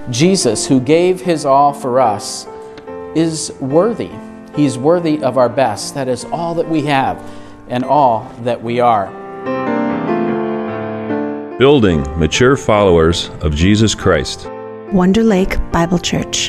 Jesus, who gave his all for us, is worthy. He's worthy of our best. That is all that we have and all that we are. Building mature followers of Jesus Christ. Wonder Lake Bible Church.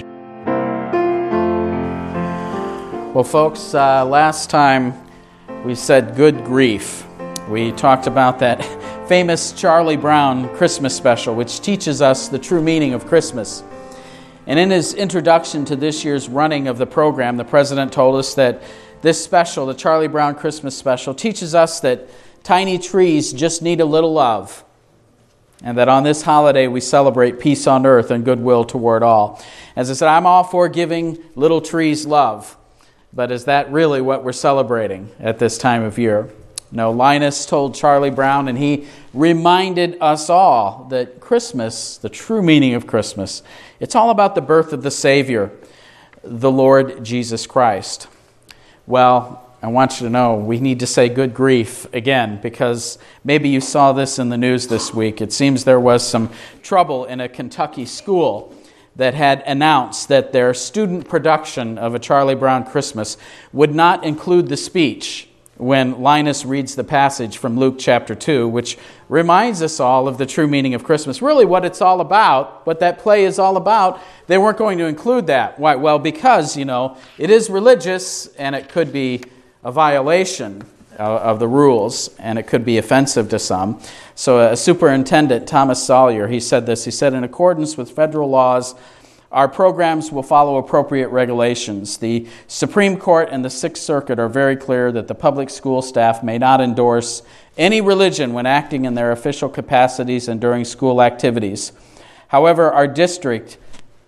Well, folks, last time we said good grief. We talked about that famous Charlie Brown Christmas special, which teaches us the true meaning of Christmas. And in his introduction to this year's running of the program, the president told us that this special, the Charlie Brown Christmas special, teaches us that tiny trees just need a little love, and that on this holiday we celebrate peace on earth and goodwill toward all. As I said, I'm all for giving little trees love, but is that really what we're celebrating at this time of year? No, Linus told Charlie Brown, and he reminded us all that Christmas, the true meaning of Christmas, it's all about the birth of the Savior, the Lord Jesus Christ. Well, I want you to know we need to say good grief again, because maybe you saw this in the news this week. It seems there was some trouble in a Kentucky school that had announced that their student production of A Charlie Brown Christmas would not include the speech when Linus reads the passage from Luke chapter 2, which reminds us all of the true meaning of Christmas. Really what it's all about, what that play is all about, they weren't going to include that. Why? Well, because, it is religious and it could be a violation of the rules, and it could be offensive to some. So a superintendent, Thomas Sawyer, he said this. He said, in accordance with federal laws, our programs will follow appropriate regulations. The Supreme Court and the Sixth Circuit are very clear that the public school staff may not endorse any religion when acting in their official capacities and during school activities. However, our district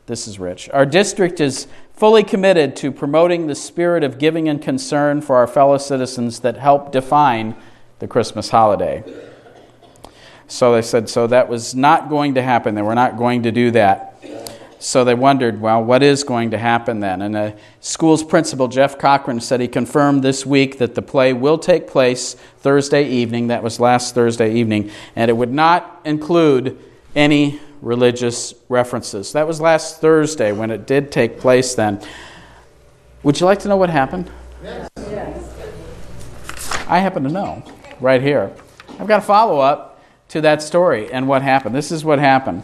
is fully committed to promoting the spirit of giving and concern for our fellow citizens that help define the Christmas holiday. So they said, so that was not going to happen. They were not going to do that. So they wondered, well, what is going to happen then? And the school's principal, Jeff Cochran, said he confirmed this week that the play will take place Thursday evening. That was last Thursday evening. And it would not include any religious references. That was last Thursday when it did take place then. Would you like to know what happened? Yes. I happen to know right here. I've got a follow-up to that story and what happened. This is what happened.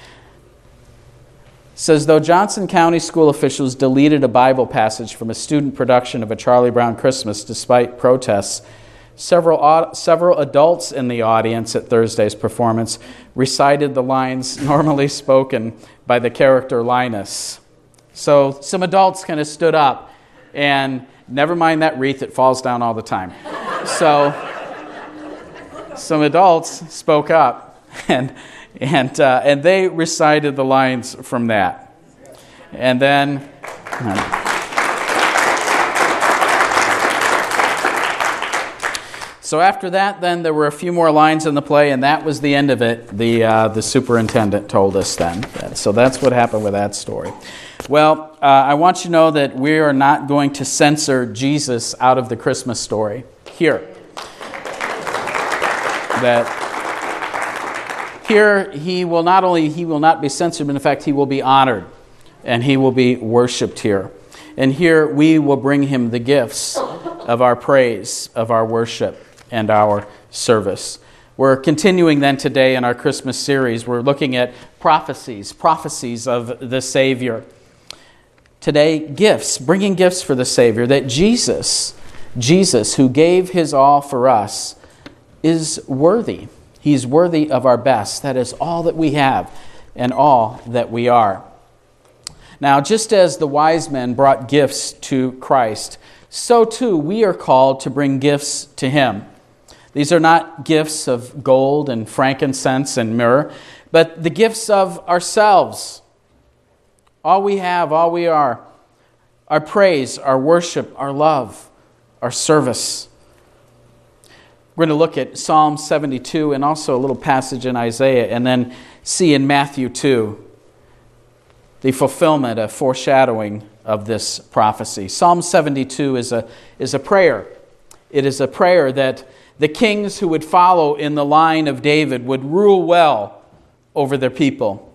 It says, though Johnson County school officials deleted a Bible passage from a student production of A Charlie Brown Christmas despite protests, several adults in the audience at Thursday's performance recited the lines normally spoken by the character Linus. So some adults kind of stood up, and never mind that wreath, it falls down all the time. So some adults spoke up, and they recited the lines from that. And then so after that, then there were a few more lines in the play, and that was the end of it. The superintendent told us then. So that's what happened with that story. Well, I want you to know that we are not going to censor Jesus out of the Christmas story here. That here he will not be censored, but in fact he will be honored, and he will be worshipped here. And here we will bring him the gifts of our praise, of our worship, and our service. We're continuing then today in our Christmas series. We're looking at prophecies of the Savior. Today, gifts, bringing gifts for the Savior, that Jesus, who gave his all for us, is worthy. He's worthy of our best. That is all that we have and all that we are. Now, just as the wise men brought gifts to Christ, so too we are called to bring gifts to him. These are not gifts of gold and frankincense and myrrh, but the gifts of ourselves. All we have, all we are. Our praise, our worship, our love, our service. We're going to look at Psalm 72 and also a little passage in Isaiah, and then see in Matthew 2 the fulfillment, a foreshadowing of this prophecy. Psalm 72 is a prayer. It is a prayer that the kings who would follow in the line of David would rule well over their people.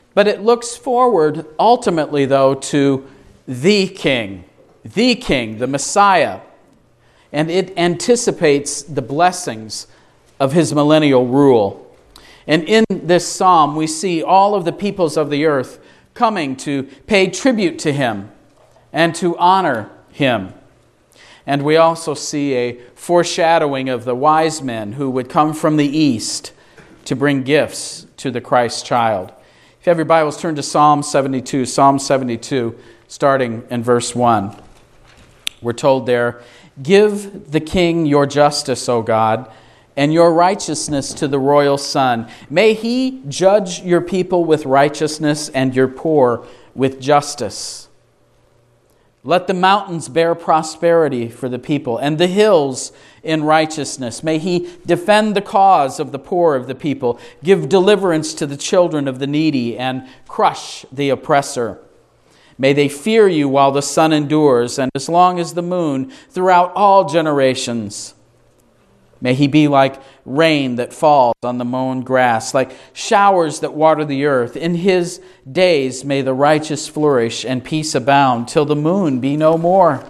But it looks forward ultimately, though, to the King, the Messiah. And it anticipates the blessings of his millennial rule. And in this psalm, we see all of the peoples of the earth coming to pay tribute to him and to honor him. And we also see a foreshadowing of the wise men who would come from the east to bring gifts to the Christ child. If you have your Bibles, turn to Psalm 72, starting in verse 1. We're told there, "Give the king your justice, O God, and your righteousness to the royal son. May he judge your people with righteousness and your poor with justice. Let the mountains bear prosperity for the people, and the hills in righteousness. May he defend the cause of the poor of the people, give deliverance to the children of the needy, and crush the oppressor. May they fear you while the sun endures, and as long as the moon, throughout all generations. May he be like rain that falls on the mown grass, like showers that water the earth. In his days may the righteous flourish and peace abound, till the moon be no more.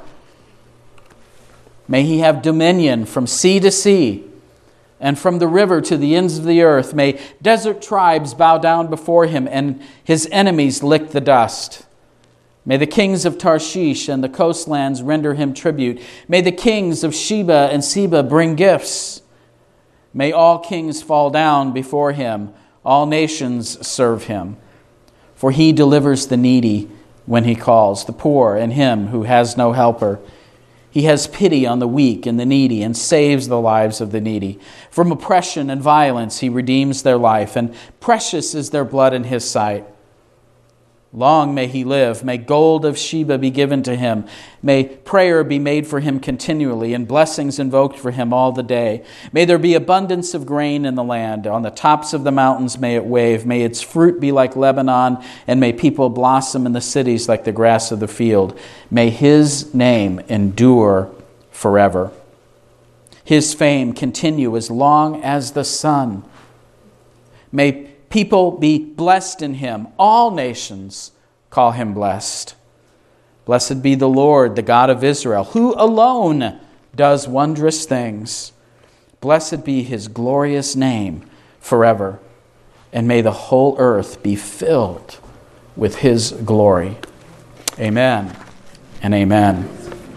May he have dominion from sea to sea, and from the river to the ends of the earth. May desert tribes bow down before him, and his enemies lick the dust. May the kings of Tarshish and the coastlands render him tribute. May the kings of Sheba and Seba bring gifts. May all kings fall down before him, all nations serve him. For he delivers the needy when he calls, the poor and him who has no helper. He has pity on the weak and the needy and saves the lives of the needy. From oppression and violence he redeems their life, and precious is their blood in his sight. Long may he live. May gold of Sheba be given to him. May prayer be made for him continually, and blessings invoked for him all the day. May there be abundance of grain in the land. On the tops of the mountains may it wave. May its fruit be like Lebanon, and may people blossom in the cities like the grass of the field. May his name endure forever. His fame continue as long as the sun. May people be blessed in him. All nations call him blessed. Blessed be the Lord, the God of Israel, who alone does wondrous things. Blessed be his glorious name forever. And may the whole earth be filled with his glory. Amen and amen.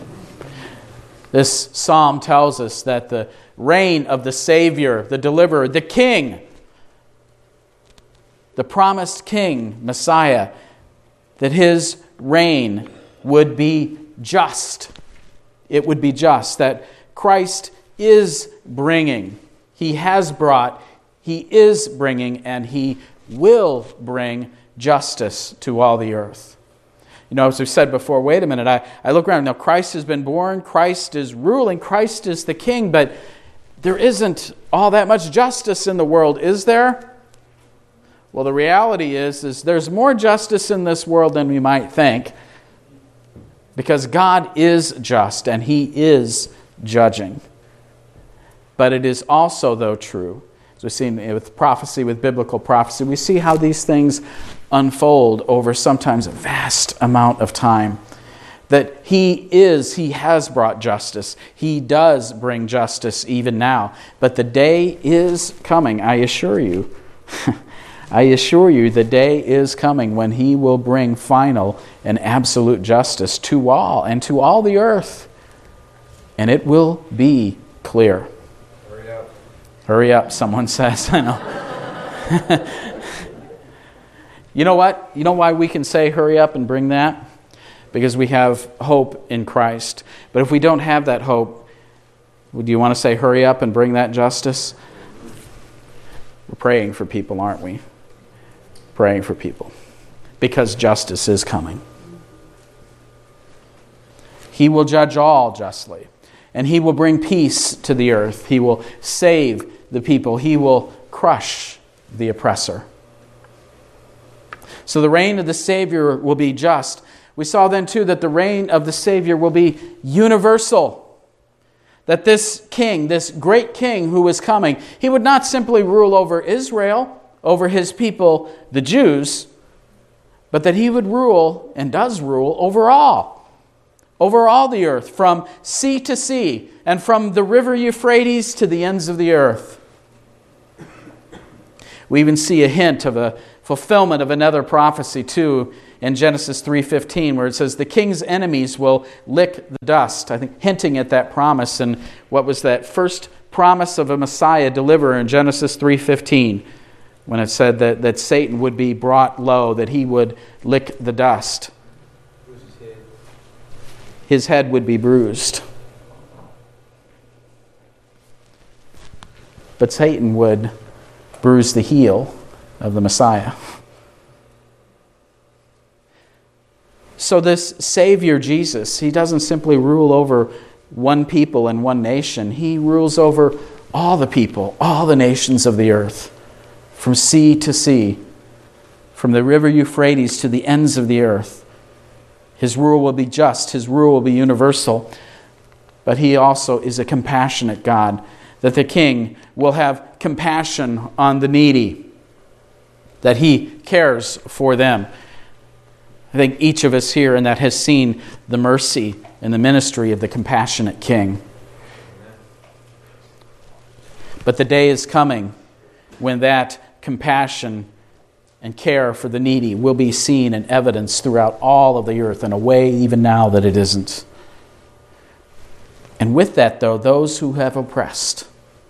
This psalm tells us that the reign of the Savior, the Deliverer, the King, the promised King, Messiah, that his reign would be just. It would be just, that Christ is bringing, he has brought, he is bringing, and he will bring justice to all the earth. You know, as we've said before, wait a minute, I look around, now Christ has been born, Christ is ruling, Christ is the King, but there isn't all that much justice in the world, is there? Well, the reality is there's more justice in this world than we might think, because God is just and he is judging. But it is also, though, true, as we've seen with prophecy, with biblical prophecy, we see how these things unfold over sometimes a vast amount of time. That he has brought justice. He does bring justice even now. But the day is coming, I assure you. I assure you, the day is coming when he will bring final and absolute justice to all and to all the earth. And it will be clear. Hurry up. Hurry up, someone says. I know. You know what? You know why we can say hurry up and bring that? Because we have hope in Christ. But if we don't have that hope, do you want to say hurry up and bring that justice? We're praying for people, aren't we? Praying for people, because justice is coming. He will judge all justly, and he will bring peace to the earth. He will save the people. He will crush the oppressor. So the reign of the Savior will be just. We saw then too that the reign of the Savior will be universal. That this king, this great king who is coming, he would not simply rule over Israel, over his people, the Jews, but that he would rule, and does rule, over all the earth, from sea to sea, and from the river Euphrates to the ends of the earth. We even see a hint of a fulfillment of another prophecy too in Genesis 3:15, where it says the king's enemies will lick the dust. I think hinting at that promise and what was that first promise of a Messiah deliverer in Genesis 3:15, when it said that Satan would be brought low, that he would lick the dust. His head would be bruised. But Satan would bruise the heel of the Messiah. So this Savior Jesus, he doesn't simply rule over one people and one nation. He rules over all the people, all the nations of the earth, from sea to sea, from the river Euphrates to the ends of the earth. His rule will be just, his rule will be universal, but he also is a compassionate God, that the king will have compassion on the needy, that he cares for them. I think each of us here in that has seen the mercy and the ministry of the compassionate king. But the day is coming when that compassion and care for the needy will be seen and evidenced throughout all of the earth in a way even now that it isn't. And with that, though, those who have oppressed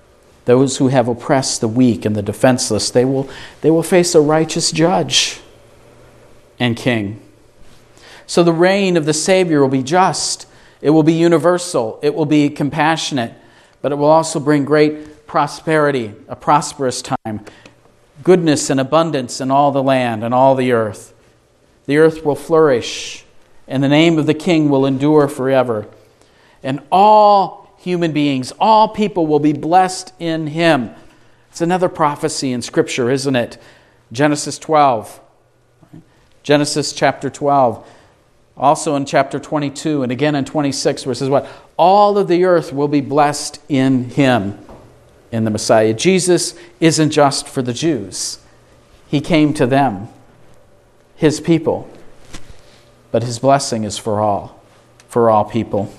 the weak and the defenseless, they will face a righteous judge and king. So the reign of the Savior will be just, it will be universal, it will be compassionate, but it will also bring great prosperity, a prosperous time, goodness and abundance in all the land and all the earth. The earth will flourish, and the name of the King will endure forever. And all human beings, all people will be blessed in him. It's another prophecy in Scripture, isn't it? Genesis 12. Genesis chapter 12. Also in chapter 22 and again in 26, where it says what? All of the earth will be blessed in him, in the Messiah. Jesus isn't just for the Jews. He came to them, his people. But his blessing is for all people.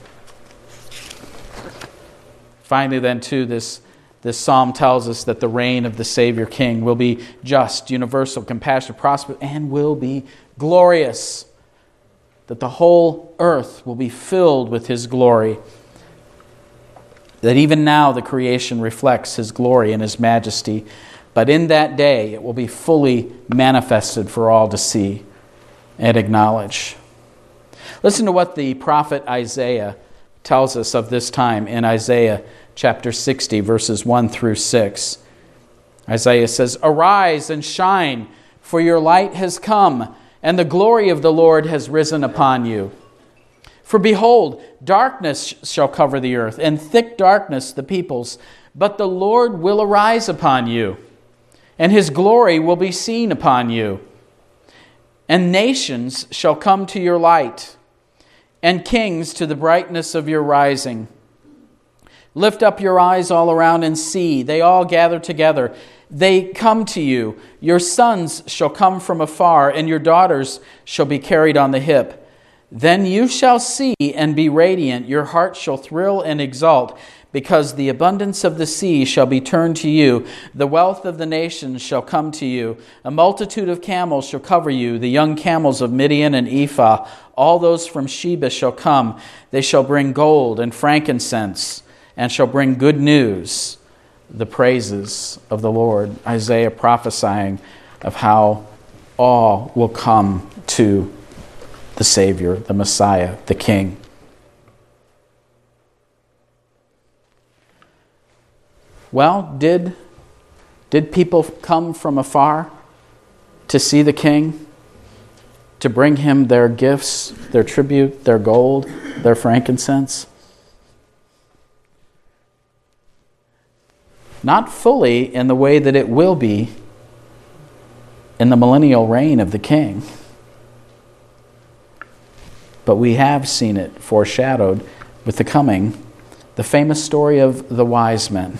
Finally then too, this psalm tells us that the reign of the Savior King will be just, universal, compassionate, prosperous, and will be glorious. That the whole earth will be filled with his glory. That even now the creation reflects his glory and his majesty. But in that day it will be fully manifested for all to see and acknowledge. Listen to what the prophet Isaiah tells us of this time in Isaiah chapter 60, verses 1 through 6. Isaiah says, "Arise and shine, for your light has come, and the glory of the Lord has risen upon you. For behold, darkness shall cover the earth, and thick darkness the peoples. But the Lord will arise upon you, and his glory will be seen upon you. And nations shall come to your light, and kings to the brightness of your rising. Lift up your eyes all around and see. They all gather together. They come to you. Your sons shall come from afar, and your daughters shall be carried on the hip. Then you shall see and be radiant. Your heart shall thrill and exult, because the abundance of the sea shall be turned to you. The wealth of the nations shall come to you. A multitude of camels shall cover you, the young camels of Midian and Ephah. All those from Sheba shall come. They shall bring gold and frankincense, and shall bring good news, the praises of the Lord." Isaiah prophesying of how all will come to the Savior, the Messiah, the King. Well, did people come from afar to see the King, to bring him their gifts, their tribute, their gold, their frankincense? Not fully in the way that it will be in the millennial reign of the King. But we have seen it foreshadowed with the famous story of the wise men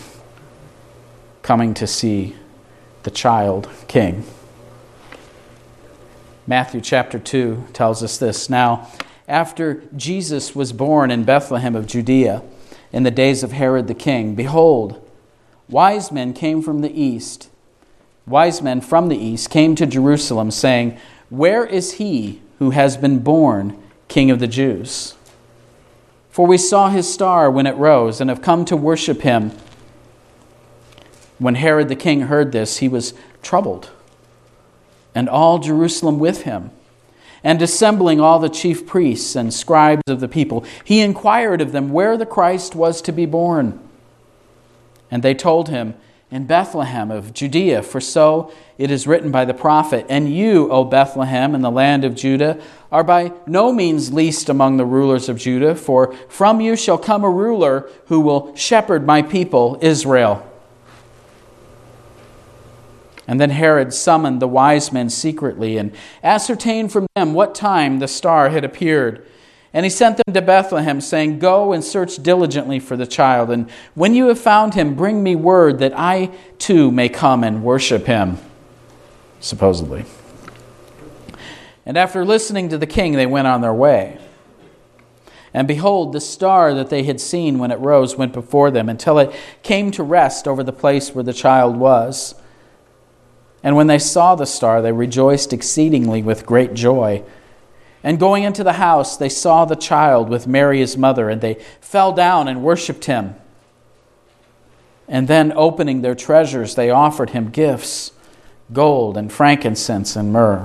coming to see the child King. Matthew chapter 2 tells us this. Now, after Jesus was born in Bethlehem of Judea, in the days of Herod the king, behold, wise men from the east came to Jerusalem, saying, Where is he who has been born King of the Jews? For we saw his star when it rose, and have come to worship him. When Herod the king heard this, he was troubled, and all Jerusalem with him. And assembling all the chief priests and scribes of the people, he inquired of them where the Christ was to be born. And they told him, In Bethlehem of Judea, for so it is written by the prophet, And you, O Bethlehem, in the land of Judah, are by no means least among the rulers of Judah, for from you shall come a ruler who will shepherd my people Israel. And then Herod summoned the wise men secretly and ascertained from them what time the star had appeared. And he sent them to Bethlehem, saying, Go and search diligently for the child, and when you have found him, bring me word that I too may come and worship him. Supposedly. And after listening to the king, they went on their way. And behold, the star that they had seen when it rose went before them, until it came to rest over the place where the child was. And when they saw the star, they rejoiced exceedingly with great joy. And going into the house, they saw the child with Mary his mother, and they fell down and worshipped him. And then, opening their treasures, they offered him gifts, gold and frankincense and myrrh.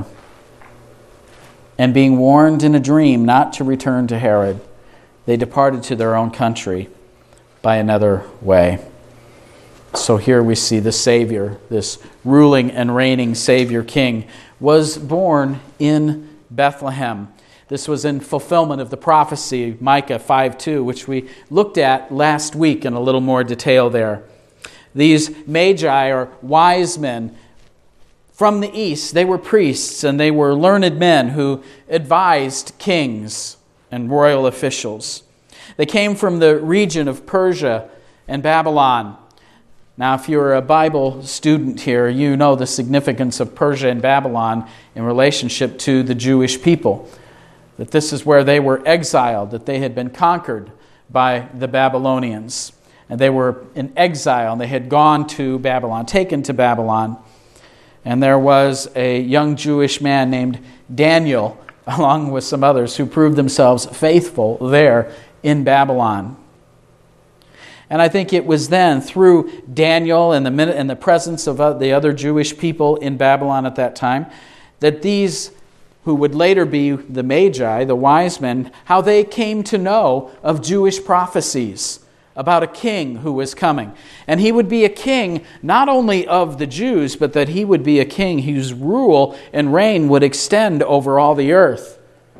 And being warned in a dream not to return to Herod, they departed to their own country by another way. So here we see the Savior, this ruling and reigning Savior King, was born in Bethlehem. This was in fulfillment of the prophecy, Micah 5:2, which we looked at last week in a little more detail there. These magi, or wise men from the east, they were priests and they were learned men who advised kings and royal officials. They came from the region of Persia and Babylon. Now, if you're a Bible student here, you know the significance of Persia and Babylon in relationship to the Jewish people. That this is where they were exiled, that they had been conquered by the Babylonians. And they were in exile, and they had gone to Babylon, taken to Babylon. And there was a young Jewish man named Daniel, along with some others, who proved themselves faithful there in Babylon. And I think it was then, through Daniel and the presence of the other Jewish people in Babylon at that time, that these who would later be the Magi, the wise men, how they came to know of Jewish prophecies about a king who was coming. And he would be a king not only of the Jews, but that he would be a king whose rule and reign would extend over all the earth.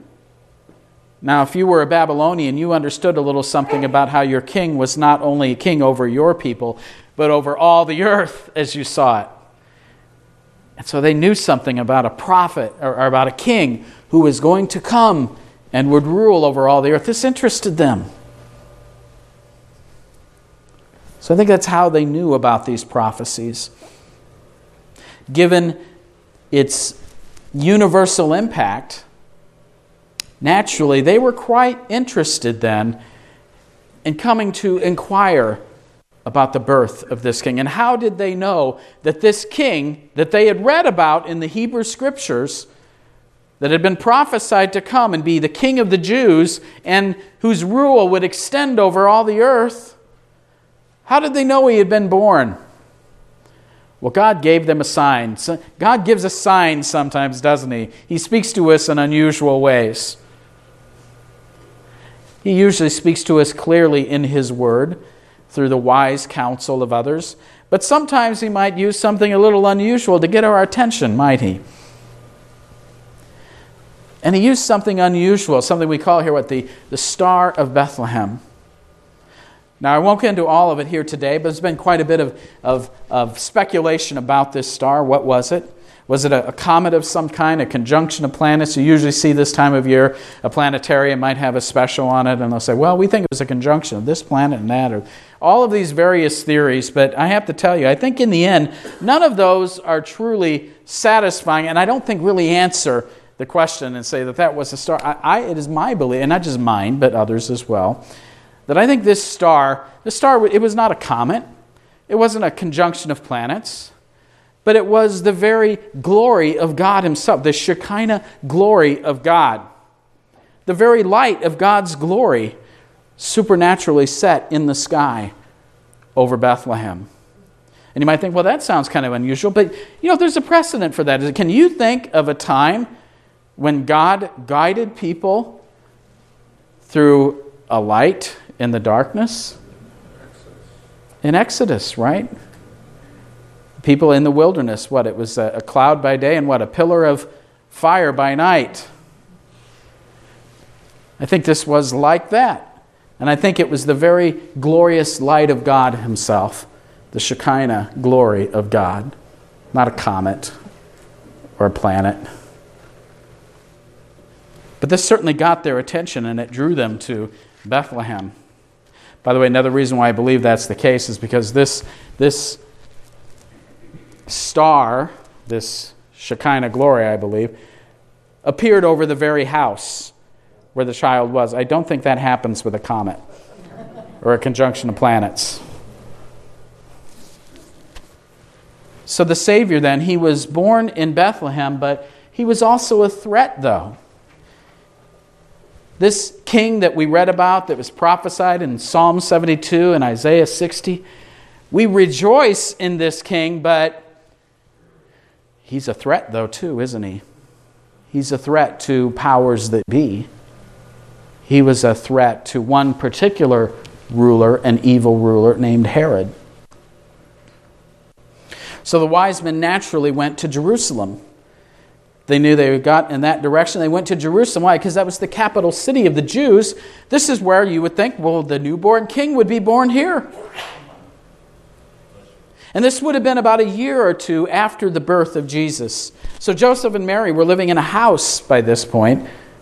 Now, if you were a Babylonian, you understood a little something about how your king was not only a king over your people, but over all the earth as you saw it. And so they knew something about a prophet, or about a king who was going to come and would rule over all the earth. This interested them. So I think that's how they knew about these prophecies. Given its universal impact, naturally, they were quite interested then in coming to inquire about the birth of this king. And how did they know that this king that they had read about in the Hebrew Scriptures, that had been prophesied to come and be the king of the Jews and whose rule would extend over all the earth, how did they know he had been born? Well, God gave them a sign. God gives us signs sometimes, doesn't he? He speaks to us in unusual ways. He usually speaks to us clearly in His Word through the wise counsel of others. But sometimes He might use something a little unusual to get our attention, might He? And He used something unusual, something we call here the Star of Bethlehem. Now, I won't get into all of it here today, but there's been quite a bit of speculation about this star. What was it? Was it a comet of some kind, a conjunction of planets? You usually see this time of year, a planetarium might have a special on it, and they'll say, well, we think it was a conjunction of this planet and that, or all of these various theories. But I have to tell you, I think in the end, none of those are truly satisfying, and I don't think really answer the question and say that was a star. It is my belief, and not just mine, but others as well, that I think this star, it was not a comet. It wasn't a conjunction of planets, but it was the very glory of God himself, the Shekinah glory of God. The very light of God's glory supernaturally set in the sky over Bethlehem. And you might think, well, that sounds kind of unusual, but there's a precedent for that. Can you think of a time when God guided people through a light in the darkness? In Exodus, right? People in the wilderness, it was a cloud by day and a pillar of fire by night. I think this was like that. And I think it was the very glorious light of God himself, the Shekinah glory of God, not a comet or a planet. But this certainly got their attention, and it drew them to Bethlehem. By the way, another reason why I believe that's the case is because this star, this Shekinah glory, I believe, appeared over the very house where the child was. I don't think that happens with a comet or a conjunction of planets. So the Savior then, he was born in Bethlehem, but he was also a threat, though. This king that we read about, that was prophesied in Psalm 72 and Isaiah 60, we rejoice in this king, but he's a threat, though, too, isn't he? He's a threat to powers that be. He was a threat to one particular ruler, an evil ruler named Herod. So the wise men naturally went to Jerusalem. They knew they got in that direction. They went to Jerusalem. Why? Because that was the capital city of the Jews. This is where you would think, well, the newborn king would be born here. And this would have been about a year or two after the birth of Jesus. So Joseph and Mary were living in a house by this point.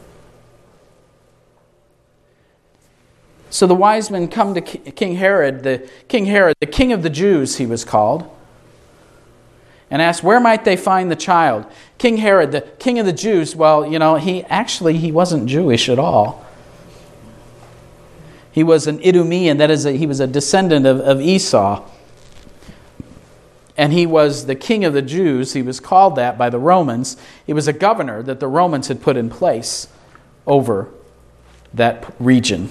So the wise men come to King Herod, the king of the Jews, he was called, and asked, where might they find the child? King Herod, the king of the Jews, well, he wasn't Jewish at all. He was an Idumean, that is, he was a descendant of Esau. And he was the king of the Jews. He was called that by the Romans. He was a governor that the Romans had put in place over that region.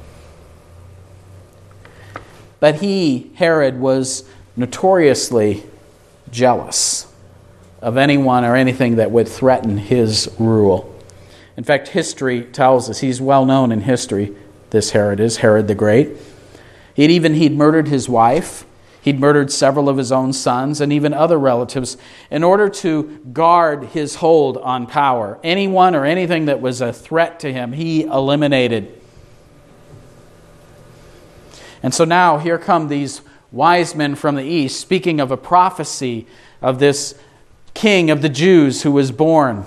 But Herod, was notoriously jealous of anyone or anything that would threaten his rule. In fact, history tells us, he's well known in history, this Herod is, Herod the Great. He'd murdered his wife. He'd murdered several of his own sons and even other relatives in order to guard his hold on power. Anyone or anything that was a threat to him, he eliminated. And so now here come these wise men from the east, speaking of a prophecy of this king of the Jews who was born.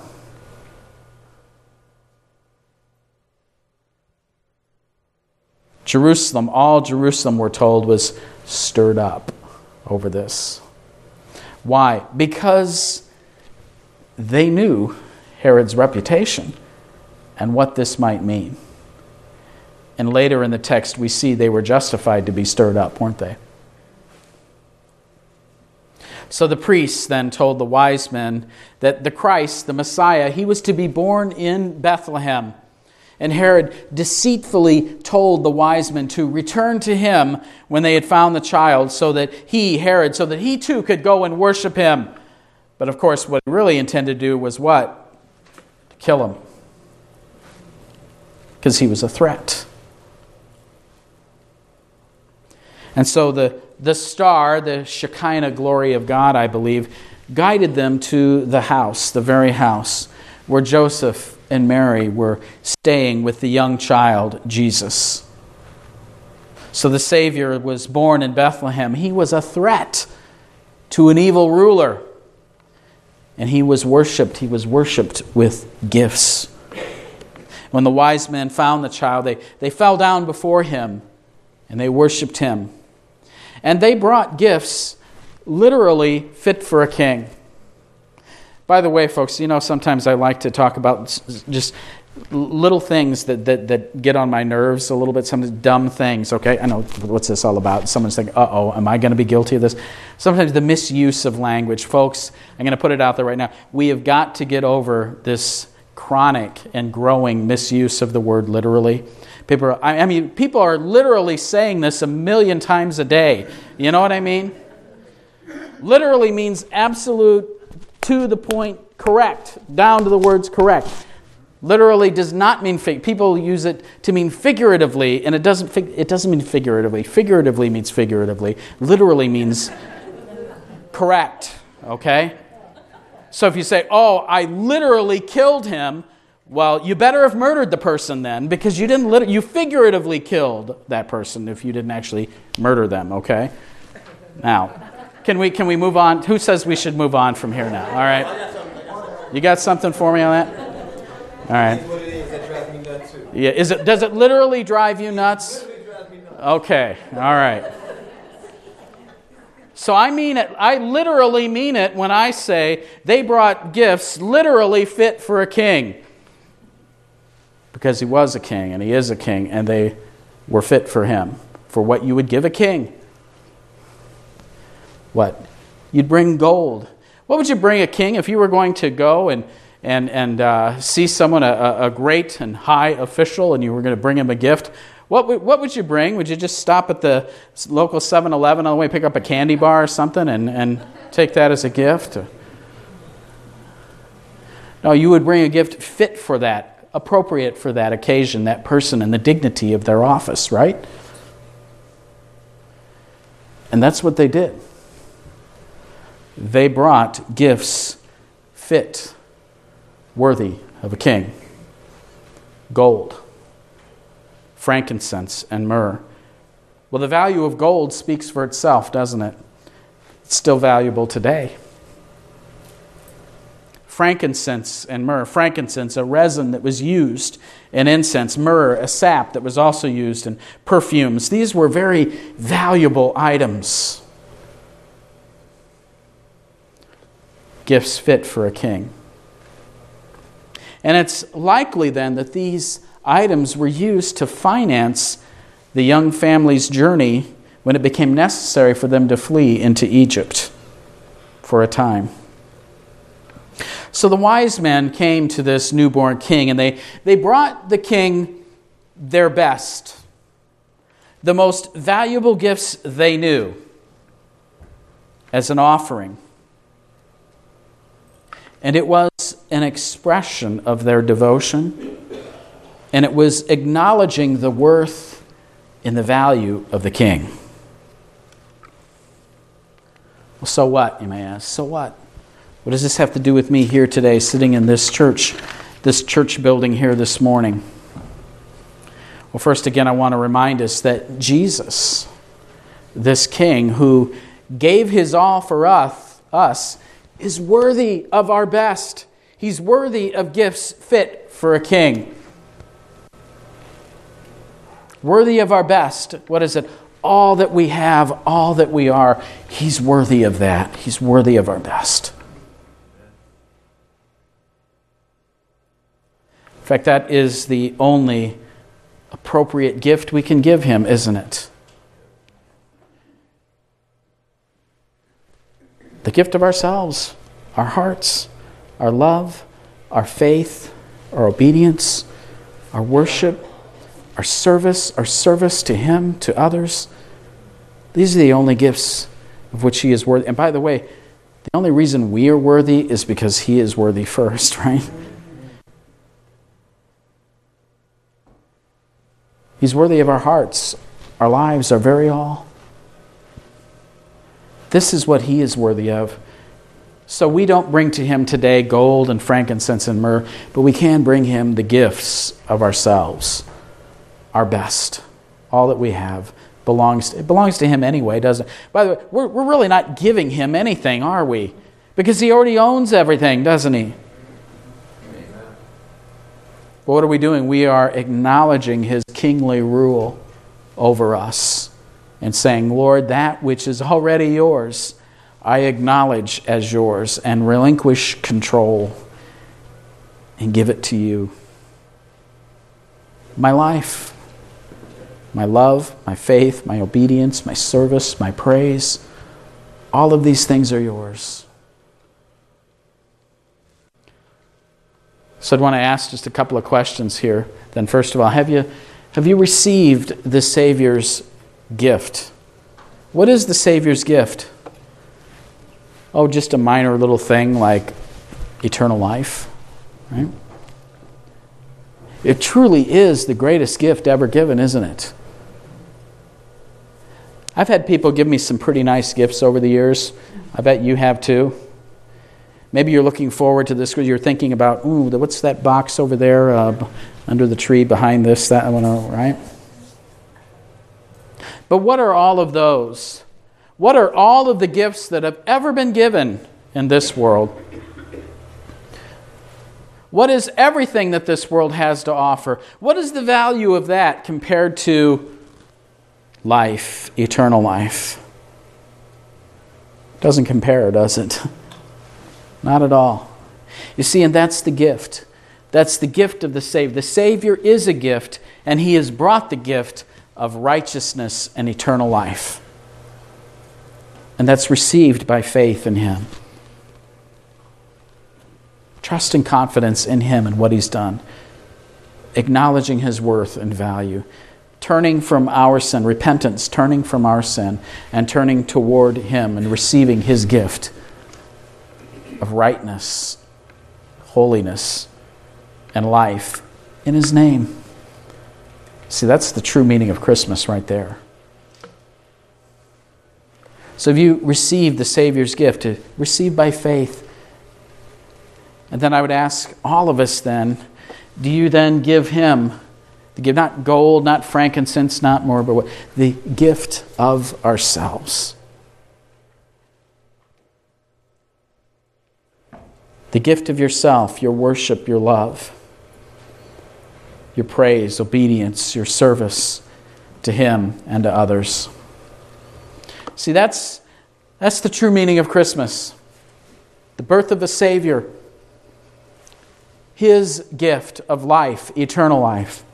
Jerusalem, all Jerusalem, we're told, was stirred up over this. Why? Because they knew Herod's reputation and what this might mean. And later in the text, we see they were justified to be stirred up, weren't they? So the priests then told the wise men that the Christ, the Messiah, he was to be born in Bethlehem. And Herod deceitfully told the wise men to return to him when they had found the child so that he too could go and worship him. But of course, what he really intended to do was what? Kill him. Because he was a threat. And so the star, the Shekinah glory of God, I believe, guided them to the house, the very house where Joseph and Mary were staying with the young child, Jesus. So the Savior was born in Bethlehem. He was a threat to an evil ruler. And he was worshipped. He was worshipped with gifts. When the wise men found the child, they fell down before him and they worshipped him. And they brought gifts literally fit for a king. By the way, folks, sometimes I like to talk about just little things that get on my nerves a little bit, some dumb things, okay? I know, what's this all about? Someone's thinking, uh-oh, am I going to be guilty of this? Sometimes the misuse of language. Folks, I'm going to put it out there right now. We have got to get over this chronic and growing misuse of the word literally. People are literally saying this 1,000,000 times a day. You know what I mean? Literally means absolute, to the point, correct, down to the words correct. Literally does not mean people use it to mean figuratively, and it doesn't mean figuratively. Figuratively means figuratively. Literally means correct, okay? So if you say, "Oh, I literally killed him," well, you better have murdered the person then, because you figuratively killed that person if you didn't actually murder them, okay? Now, can we move on? Who says we should move on from here now? All right. You got something for me on that? All right. Yeah, does it literally drive you nuts? Okay. All right. So I mean it. I literally mean it when I say they brought gifts literally fit for a king. Because he was a king and he is a king, and they were fit for him, for what you would give a king. What? You'd bring gold. What would you bring a king if you were going to go and see someone, a great and high official, and you were going to bring him a gift? What would you bring? Would you just stop at the local 7-Eleven on the way, pick up a candy bar or something, and take that as a gift? No, you would bring a gift fit for that, appropriate for that occasion, that person, and the dignity of their office, right? And that's what they did. They brought gifts fit, worthy of a king. Gold, frankincense, and myrrh. Well, the value of gold speaks for itself, doesn't it? It's still valuable today. Frankincense and myrrh. Frankincense, a resin that was used in incense. Myrrh, a sap that was also used in perfumes. These were very valuable items. Gifts fit for a king. And it's likely then that these items were used to finance the young family's journey when it became necessary for them to flee into Egypt for a time. So the wise men came to this newborn king, and they brought the king their best, the most valuable gifts they knew, as an offering. And it was an expression of their devotion, and it was acknowledging the worth and the value of the king. Well, so what, you may ask? So what? What does this have to do with me here today, sitting in this church building here this morning? Well, first again, I want to remind us that Jesus, this king who gave his all for us, is worthy of our best. He's worthy of gifts fit for a king. Worthy of our best. What is it? All that we have, all that we are. He's worthy of that. He's worthy of our best. In fact, that is the only appropriate gift we can give him, isn't it? The gift of ourselves, our hearts, our love, our faith, our obedience, our worship, our service to him, to others. These are the only gifts of which he is worthy. And by the way, the only reason we are worthy is because he is worthy first, right? He's worthy of our hearts, our lives, our very all. This is what he is worthy of. So we don't bring to him today gold and frankincense and myrrh, but we can bring him the gifts of ourselves, our best. All that we have belongs to him anyway, doesn't it? By the way, we're really not giving him anything, are we? Because he already owns everything, doesn't he? But what are we doing? We are acknowledging his kingly rule over us and saying, Lord, that which is already yours, I acknowledge as yours and relinquish control and give it to you. My life, my love, my faith, my obedience, my service, my praise, all of these things are yours. So I'd want to ask just a couple of questions here. Then first of all, have you received the Savior's gift? What is the Savior's gift? Oh, just a minor little thing like eternal life, right? It truly is the greatest gift ever given, isn't it? I've had people give me some pretty nice gifts over the years. I bet you have too. Maybe you're looking forward to this because you're thinking about, ooh, what's that box over there under the tree behind this, that one, right? But what are all of those? What are all of the gifts that have ever been given in this world? What is everything that this world has to offer? What is the value of that compared to life, eternal life? Doesn't compare, does it? Not at all. You see, and that's the gift. That's the gift of the Savior. The Savior is a gift, and He has brought the gift of righteousness and eternal life. And that's received by faith in Him. Trust and confidence in Him and what He's done. Acknowledging His worth and value. Turning from our sin, repentance, turning from our sin, and turning toward Him and receiving His gift of rightness, holiness, and life in His name. See, that's the true meaning of Christmas right there. So if you receive the Savior's gift, receive by faith. And then I would ask all of us then, do you then give Him, give not gold, not frankincense, not myrrh, but what? The gift of ourselves. The gift of yourself, your worship, your love, your praise, obedience, your service to Him and to others. See, that's the true meaning of Christmas. The birth of the Savior. His gift of life, eternal life.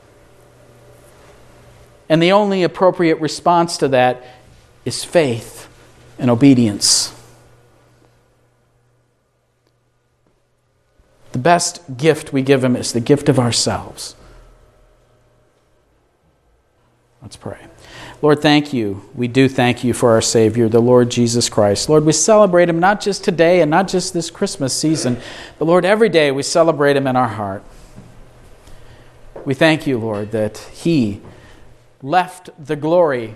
And the only appropriate response to that is faith and obedience. The best gift we give Him is the gift of ourselves. Let's pray. Lord, thank you. We do thank you for our Savior, the Lord Jesus Christ. Lord, we celebrate Him not just today and not just this Christmas season, but Lord, every day we celebrate Him in our heart. We thank you, Lord, that He left the glory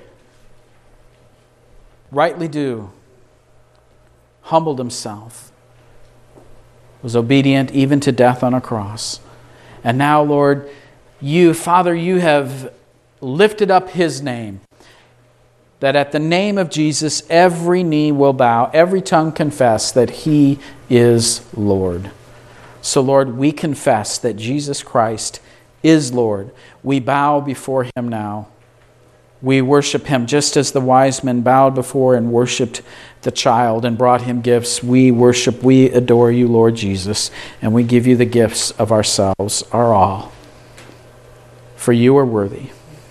rightly due, humbled Himself, was obedient even to death on a cross. And now, Lord, you, Father, you have lifted up His name, that at the name of Jesus every knee will bow, every tongue confess that He is Lord. So, Lord, we confess that Jesus Christ is Lord. We bow before Him now. We worship Him just as the wise men bowed before and worshipped the child and brought Him gifts. We worship, we adore you, Lord Jesus, and we give you the gifts of ourselves, our all. For you are worthy.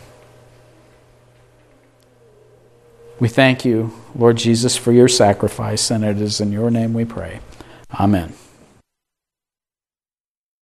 We thank you, Lord Jesus, for your sacrifice, and it is in your name we pray. Amen.